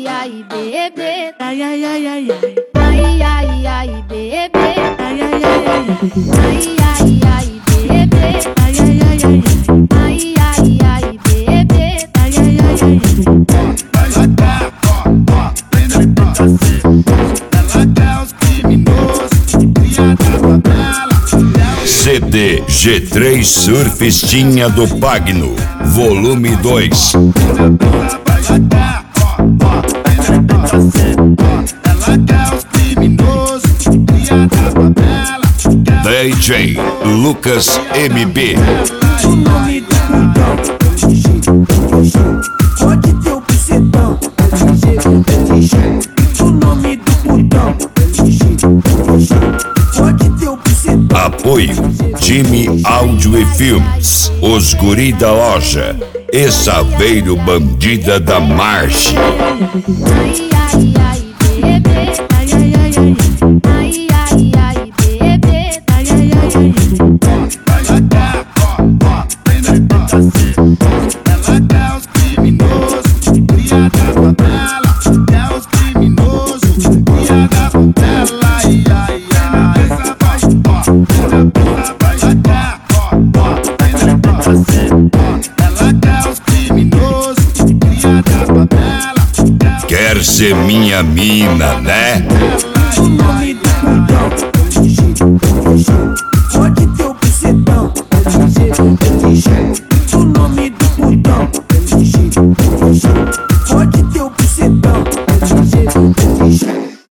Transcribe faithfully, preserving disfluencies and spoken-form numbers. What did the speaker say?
ai, ai, bebê. Ai, ai, ai, ai, ai. Ai, ai, ai, bebê. Ai, ai, ai, ai, ai. Ai, ai, ai, bebê. Ai, ai, ai, ai, ai. Ai, ai, ai, bebê. Ai, ai, ai, ai, ai. Ela quer, ó, ó, prenda de pedacinho. Ela quer os criminosos, cria da favela. C D G três Surfistinha do Pagno, volume dois. Ela quer, ó, ó, prenda de pedacinho. Ela quer os criminosos, cria da favela. D J Lucas M B. O nome do fundão é L G, pode ter o bucetão, L G, L G. O nome do fundão é L G, L G, pode ter o bucetão. Apoio Time Áudio e Filmes, Os Guri da Loja e Saveiro Bandida da Marche. Ai, ai, ai, bebê. Ai, ai, ai, ai. Ai, ai, ai, bebê. Ai, ai, ai, ai. Ela quer, ó, ó, prenda de pedacinho. Ela quer os criminosos, cria da favela. Quer os criminosos, cria da favela. Ai, ai, ai, essa vai, ó, ela vai, ela quer, ó, ó, prenda de pedacinho. Ela quer os criminosos, cria da favela. Quer ser minha mina, né? Ela